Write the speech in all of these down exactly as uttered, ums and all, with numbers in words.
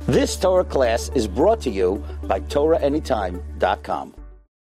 This Torah class is brought to you by Torah Anytime dot com.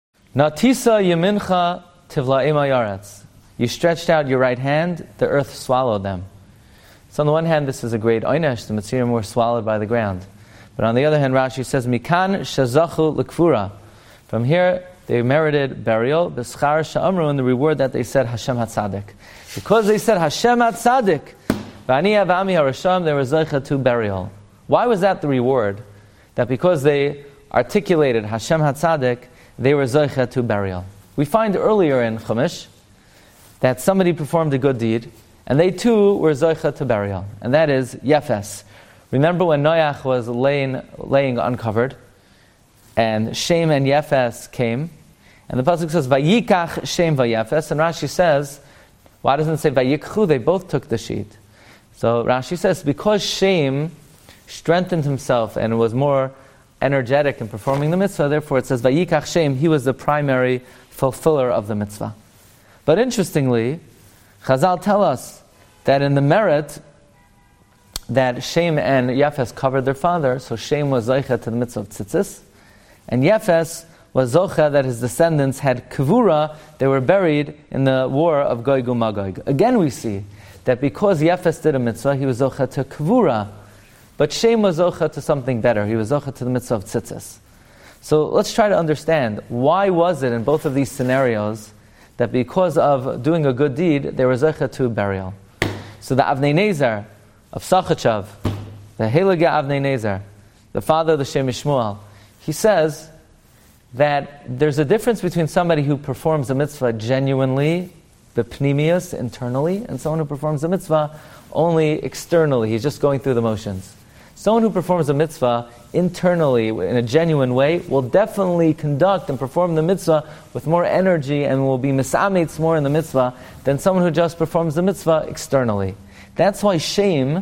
Natisa yemincha tivla'im ha'yaretz. You stretched out your right hand, the earth swallowed them. So on the one hand, this is a great oynesh, the Mitzrayim were swallowed by the ground. But on the other hand, Rashi says, Mikan shazachu l'kfura. From here, they merited burial, b'schar sha'amru, and the reward that they said, Hashem HaTzadik. Because they said, Hashem HaTzadik, v'ani avami harasham, they were zeicha to burial. Why was that the reward? That because they articulated Hashem HaTzadik, they were zeicha to burial. We find earlier in Chumash that somebody performed a good deed, and they too were zeicha to burial, and that is Yefes. Remember when Noach was laying, laying uncovered, and Shem and Yefes came, and the pasuk says Vayikach Shem vayefes, and Rashi says, why doesn't it say Vayikchu? They both took the sheet. So Rashi says because Shem strengthened himself and was more energetic in performing the mitzvah, therefore it says Vayikach Shem, he was the primary fulfiller of the mitzvah. But interestingly, Chazal tell us that in the merit that Shem and Yefes covered their father, so Shem was zocheh to the mitzvah of tzitzis, and Yefes was zocheh that his descendants had kavura, they were buried in the war of Gog u'Magog. Again we see that because Yefes did a mitzvah, he was zocheh to kavura, but Shem was zocheh to something better, he was zocheh to the mitzvah of tzitzis. So let's try to understand, why was it in both of these scenarios that because of doing a good deed, they were zeicha to burial. So the Avnei Nezer of Sachachav, the Heilige Avnei Nezer, the father of the Shem Shmuel, he says that there's a difference between somebody who performs a mitzvah genuinely, the pnimius, internally, and someone who performs a mitzvah only externally, he's just going through the motions. Someone who performs a mitzvah internally, in a genuine way, will definitely conduct and perform the mitzvah with more energy and will be misametz more in the mitzvah than someone who just performs the mitzvah externally. That's why Shem,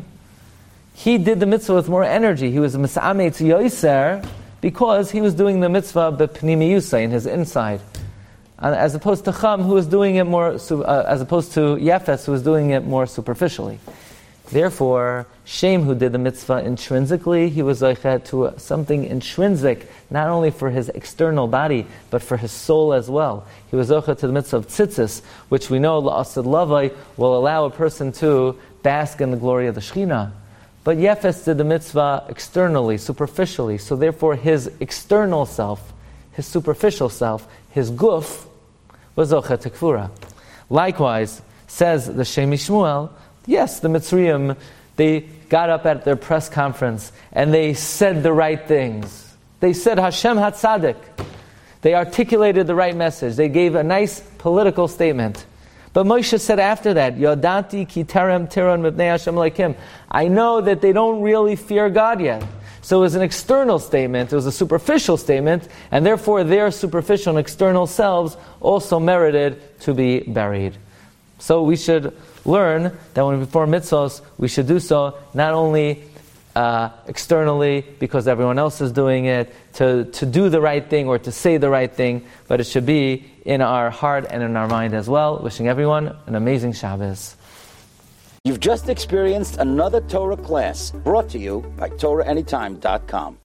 he did the mitzvah with more energy. He was a misametz yoiser because he was doing the mitzvah b'pnimiyusa, in his inside. As opposed to Cham, who was doing it more, uh, as opposed to Yefes, who was doing it more superficially. Therefore, Shem, who did the mitzvah intrinsically, he was zocheh to something intrinsic, not only for his external body, but for his soul as well. He was zocheh to the mitzvah of tzitzis, which we know, la'asad lavai, will allow a person to bask in the glory of the Shekhinah. But Yefes did the mitzvah externally, superficially, so therefore his external self, his superficial self, his guf, was zocheh to kfura. Likewise, says the Shem Shmuel, yes, the Mitzrayim, they got up at their press conference and they said the right things. They said Hashem HaTzadik. They articulated the right message. They gave a nice political statement. But Moshe said after that, Yodati ki terem tiron mipnei Hashem Elokim. I know that they don't really fear God yet. So it was an external statement, it was a superficial statement, and therefore their superficial and external selves also merited to be buried. So we should learn that when we perform mitzvahs, we should do so not only uh, externally because everyone else is doing it, to, to do the right thing or to say the right thing, but it should be in our heart and in our mind as well. Wishing everyone an amazing Shabbos. You've just experienced another Torah class brought to you by Torah Anytime dot com.